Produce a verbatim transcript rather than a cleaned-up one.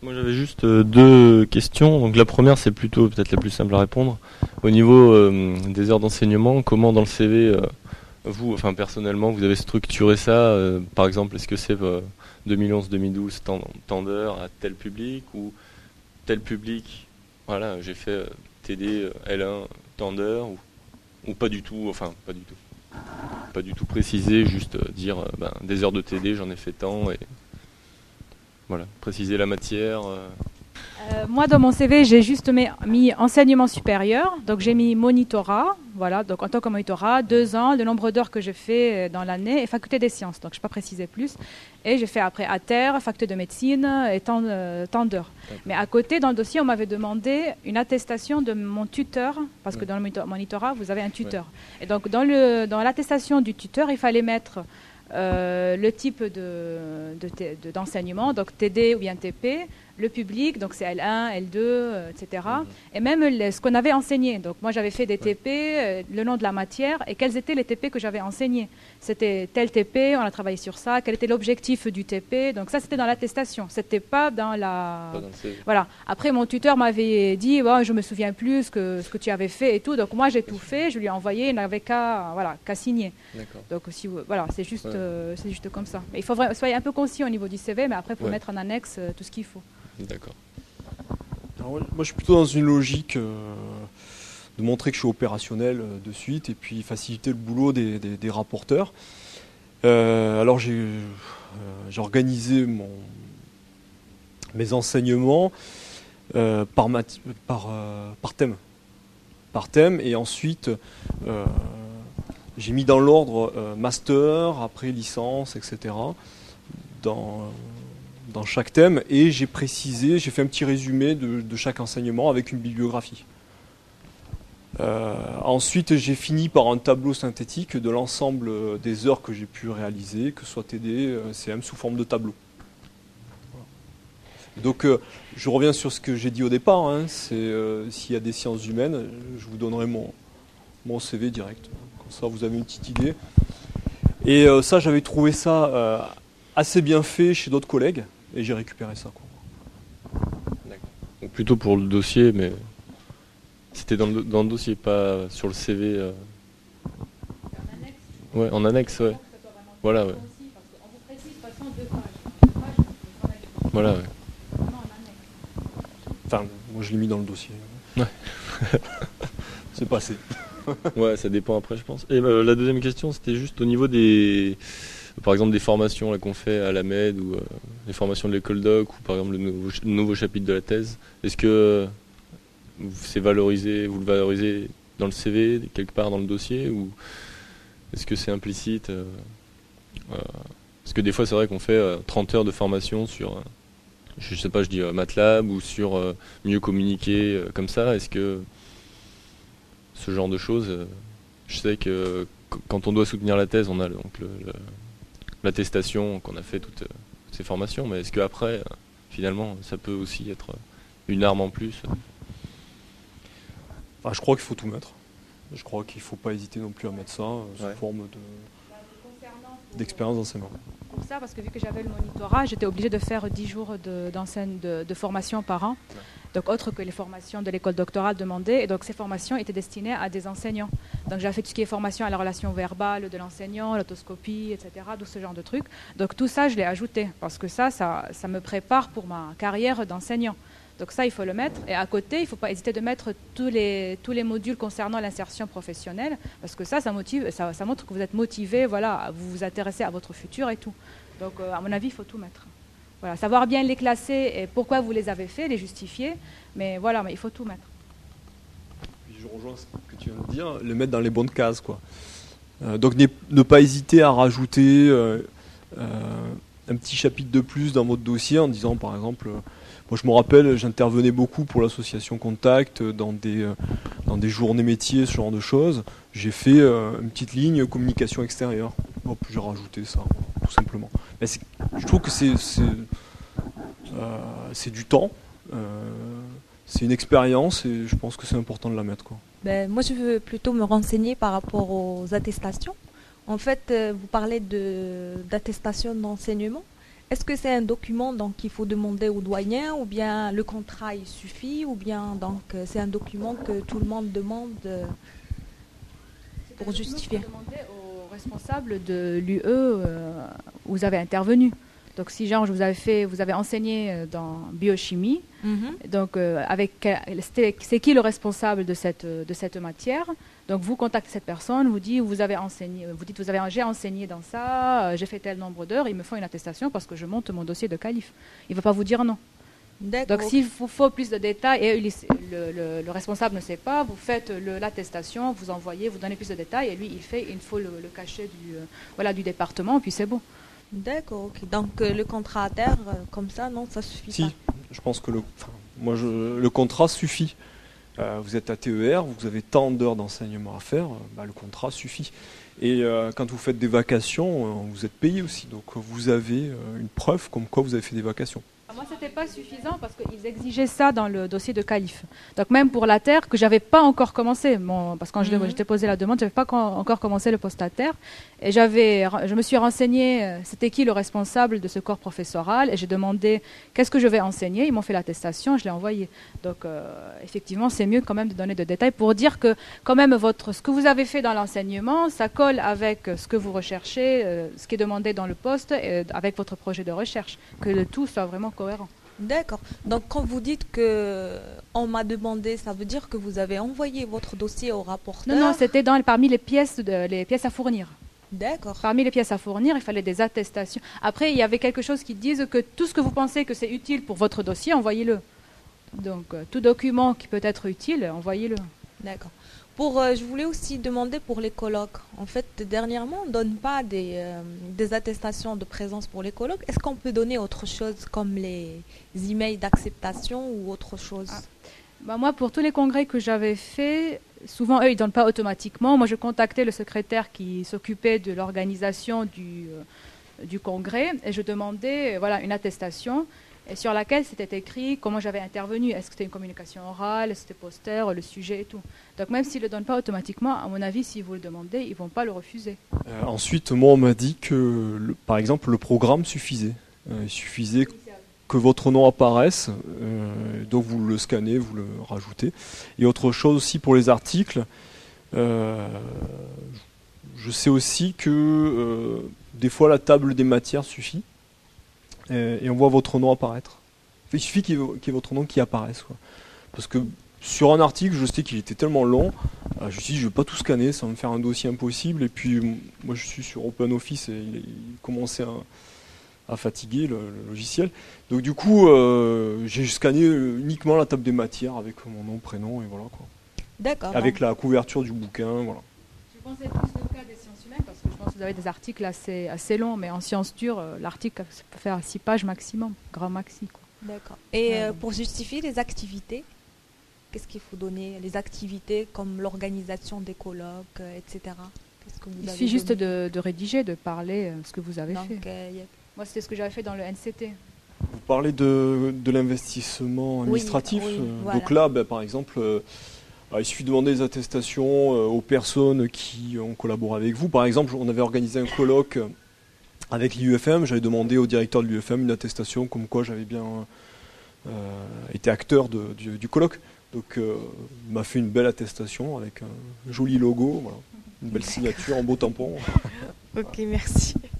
Moi j'avais juste euh, deux questions. Donc la première c'est plutôt peut-être la plus simple à répondre. Au niveau euh, des heures d'enseignement, comment dans le C V, euh, vous, enfin personnellement, vous avez structuré ça euh, par exemple, est-ce que c'est euh, deux mille onze deux mille douze tant, tant d'heures à tel public ou tel public, voilà, j'ai fait euh, T D euh, L un tant d'heures ou, ou pas du tout, enfin pas du tout. Pas du tout préciser, juste euh, dire euh, ben, des heures de T D, j'en ai fait tant et voilà, préciser la matière. Euh. Euh, moi, dans mon C V, j'ai juste mis, mis enseignement supérieur. Donc, j'ai mis monitorat. Voilà, donc en tant que monitorat, deux ans, le nombre d'heures que j'ai fait dans l'année et faculté des sciences. Donc, je ne vais pas préciser plus. Et j'ai fait après A T E R, faculté de médecine et tant, euh, tant d'heures. Mais à côté, dans le dossier, on m'avait demandé une attestation de mon tuteur, parce que ouais. dans le monitorat, vous avez un tuteur. Ouais. Et donc, dans, le, dans l'attestation du tuteur, il fallait mettre euh, le type de, de, de, d'enseignement, donc T D ou bien T P, le public, donc c'est L un, L deux, euh, et cetera. Mmh. Et même les, ce qu'on avait enseigné. Donc moi j'avais fait des T P, euh, le nom de la matière, et quels étaient les T P que j'avais enseignés. C'était tel T P, on a travaillé sur ça, quel était l'objectif du T P. Donc ça c'était dans l'attestation, c'était pas dans la... Pas dans le voilà. Après mon tuteur m'avait dit, oh, je me souviens plus ce que, ce que tu avais fait et tout. Donc moi j'ai tout fait, je lui ai envoyé, il n'avait qu'à, voilà, qu'à signer. D'accord. Donc si vous, voilà, c'est juste, ouais. euh, c'est juste comme ça. Mais il faut vraiment, soyez un peu concis au niveau du C V, mais après il faut ouais. mettre en annexe euh, tout ce qu'il faut. D'accord. Alors, moi, je suis plutôt dans une logique euh, de montrer que je suis opérationnel euh, de suite et puis faciliter le boulot des, des, des rapporteurs. Euh, alors j'ai, euh, j'ai organisé mon, mes enseignements euh, par, mat- par, euh, par thème. Par thème et ensuite euh, j'ai mis dans l'ordre euh, master, après licence, et cetera. Dans... dans chaque thème, et j'ai précisé, j'ai fait un petit résumé de, de chaque enseignement avec une bibliographie. Euh, ensuite, j'ai fini par un tableau synthétique de l'ensemble des heures que j'ai pu réaliser, que ce soit T D, C M, sous forme de tableau. Donc, euh, je reviens sur ce que j'ai dit au départ, hein, c'est euh, s'il y a des sciences humaines, je vous donnerai mon, mon C V direct. Comme ça, vous avez une petite idée. Et euh, ça, j'avais trouvé ça euh, assez bien fait chez d'autres collègues. Et j'ai récupéré ça. Quoi. D'accord. Donc plutôt pour le dossier, mais c'était dans le, dans le dossier, pas sur le C V. Euh... En annexe. Ouais, en annexe, ouais. Voilà, ouais. Voilà, ouais. Enfin, moi je l'ai mis dans le dossier. Ouais. C'est passé. Ouais, ça dépend après, je pense. Et euh, la deuxième question, c'était juste au niveau des... Par exemple des formations là, qu'on fait à l'A M E D ou euh, les formations de l'école doc ou par exemple le nouveau, le nouveau chapitre de la thèse. Est-ce que euh, c'est valorisé, vous le valorisez dans le C V, quelque part dans le dossier, ou est-ce que c'est implicite euh, euh, Parce que des fois c'est vrai qu'on fait euh, trente heures de formation sur, euh, je sais pas, je dis euh, MATLAB ou sur euh, mieux communiquer euh, comme ça. Est-ce que ce genre de choses, euh, je sais que c- quand on doit soutenir la thèse, on a donc le, le l'attestation qu'on a fait toutes, toutes ces formations, mais est-ce qu'après, finalement, ça peut aussi être une arme en plus? Enfin, je crois qu'il faut tout mettre. Je crois qu'il ne faut pas hésiter non plus à mettre ça euh, sous ouais. forme de, d'expérience d'enseignement. Pour ça, parce que vu que j'avais le monitorat, j'étais obligée de faire dix jours de, de, de formation par an. Ouais. Donc autre que les formations de l'école doctorale demandées. Et donc ces formations étaient destinées à des enseignants. Donc j'ai fait tout ce qui est formation à la relation verbale de l'enseignant, l'autoscopie, et cetera, tout ce genre de trucs. Donc tout ça, je l'ai ajouté parce que ça, ça, ça me prépare pour ma carrière d'enseignant. Donc ça, il faut le mettre. Et à côté, il ne faut pas hésiter de mettre tous les, tous les modules concernant l'insertion professionnelle parce que ça, ça, motive, ça, ça montre que vous êtes motivé, voilà, vous vous intéressez à votre futur et tout. Donc euh, à mon avis, il faut tout mettre. Voilà, savoir bien les classer et pourquoi vous les avez fait, les justifier, mais voilà, mais il faut tout mettre. Je rejoins ce que tu viens de dire, le mettre dans les bonnes cases, quoi. Euh, donc ne pas hésiter à rajouter euh, euh, un petit chapitre de plus dans votre dossier en disant, par exemple, euh, moi je me rappelle, j'intervenais beaucoup pour l'association Contact dans des, euh, dans des journées métiers, ce genre de choses. J'ai fait euh, une petite ligne communication extérieure. Hop, j'ai rajouté ça, tout simplement. Mais c'est, je trouve que c'est, c'est, euh, c'est du temps, euh, c'est une expérience et je pense que c'est important de la mettre, quoi. Ben, moi, je veux plutôt me renseigner par rapport aux attestations. En fait, euh, vous parlez de, d'attestation d'enseignement. Est-ce que c'est un document donc qu'il faut demander au doyen, ou bien le contrat il suffit, ou bien donc euh, c'est un document que tout le monde demande euh, pour justifier? Demander aux responsables de l'U E euh, où vous avez intervenu. Donc si genre vous avez fait, vous avez enseigné dans biochimie, Mhm. donc euh, avec c'était- c'est qui le responsable de cette de cette matière? Donc vous contactez cette personne, vous dites vous avez enseigné, vous dites vous avez j'ai enseigné dans ça, euh, j'ai fait tel nombre d'heures, ils me font une attestation parce que je monte mon dossier de qualif. Il ne va pas vous dire non. D'accord. Donc s'il vous faut plus de détails et le, le- le responsable ne sait pas, vous faites le- l'attestation, vous envoyez, vous donnez plus de détails et lui il fait, il faut le, le cachet du euh, voilà du département, puis c'est bon. D'accord, ok. Donc euh, le contrat à terre, euh, comme ça, non, ça suffit Si, pas. je pense que le, enfin, moi je, le contrat suffit. Euh, vous êtes à T E R, vous avez tant d'heures d'enseignement à faire, euh, bah, le contrat suffit. Et euh, quand vous faites des vacations, euh, vous êtes payé aussi. Donc vous avez euh, une preuve comme quoi vous avez fait des vacations. Moi, ce n'était pas suffisant parce qu'ils exigeaient ça dans le dossier de qualif. Donc même pour la terre, que j'avais pas encore commencé, mon, parce que quand je Mhm. j'étais posé la demande, j'avais pas con- encore commencé le poste à terre. Et j'avais, je me suis renseignée, euh, c'était qui le responsable de ce corps professoral, et j'ai demandé qu'est-ce que je vais enseigner. Ils m'ont fait l'attestation, je l'ai envoyé. Donc euh, effectivement, c'est mieux quand même de donner de détails pour dire que quand même votre, ce que vous avez fait dans l'enseignement, ça colle avec ce que vous recherchez, euh, ce qui est demandé dans le poste, et avec votre projet de recherche, que le tout soit vraiment cohérent. D'accord. Donc quand vous dites que on m'a demandé, ça veut dire que vous avez envoyé votre dossier au rapporteur? Non, non, c'était dans, parmi les pièces, de, les pièces à fournir. D'accord. Parmi les pièces à fournir, il fallait des attestations. Après, il y avait quelque chose qui disent que tout ce que vous pensez que c'est utile pour votre dossier, envoyez-le. Donc, euh, tout document qui peut être utile, envoyez-le. D'accord. Pour, euh, je voulais aussi demander pour les colloques. En fait, dernièrement, on ne donne pas des, euh, des attestations de présence pour les colloques. Est-ce qu'on peut donner autre chose comme les emails d'acceptation ou autre chose? Ah. Bah, moi, pour tous les congrès que j'avais faits, souvent, eux, ils ne donnent pas automatiquement. Moi, je contactais le secrétaire qui s'occupait de l'organisation du, euh, du congrès et je demandais euh, voilà, une attestation et sur laquelle c'était écrit comment j'avais intervenu. Est-ce que c'était une communication orale, est-ce que c'était poster, le sujet et tout. Donc même s'ils ne le donnent pas automatiquement, à mon avis, si vous le demandez, ils ne vont pas le refuser. Euh, ensuite, moi, on m'a dit que, le- par exemple, le programme suffisait. Euh, il suffisait que votre nom apparaisse, euh, donc vous le scannez, vous le rajoutez. Et autre chose aussi pour les articles, euh, je sais aussi que euh, des fois la table des matières suffit, et, et on voit votre nom apparaître. Il suffit qu'il y ait, qu'il y ait votre nom qui apparaisse, quoi. Parce que sur un article, je sais qu'il était tellement long, euh, je me suis dit, je ne vais pas tout scanner, ça va me faire un dossier impossible. Et puis, m- moi, je suis sur OpenOffice et il, il commençait à, à fatiguer le, le logiciel. Donc, du coup, euh, j'ai scanné uniquement la table des matières avec mon nom, prénom et voilà, quoi. D'accord. Avec la couverture du bouquin, voilà. Je pensais plus le cas des sciences humaines parce que je pense que vous avez des articles assez, assez longs, mais en sciences dures, euh, l'article ça peut faire six pages maximum, grand maxi, quoi. D'accord. Et euh, Ouais. pour justifier les activités, qu'est-ce qu'il faut donner? Les activités comme l'organisation des colloques, euh, et cetera. Qu'est-ce que vous Il avez suffit juste donné? de, de rédiger, de parler euh, ce que vous avez Donc, fait. euh, y a- Moi, c'était ce que j'avais fait dans le N C T. Vous parlez de, de l'investissement Oui, administratif. oui, euh, voilà. Donc là, ben, par exemple, euh, bah, il suffit de demander des attestations euh, aux personnes qui ont collaboré avec vous. Par exemple, on avait organisé un colloque avec l'I U F M. J'avais demandé au directeur de l'I U F M une attestation comme quoi j'avais bien euh, été acteur de- du, du colloque. Donc euh, il m'a fait une belle attestation avec un joli logo, voilà, une belle signature en beau tampon. Ok, merci.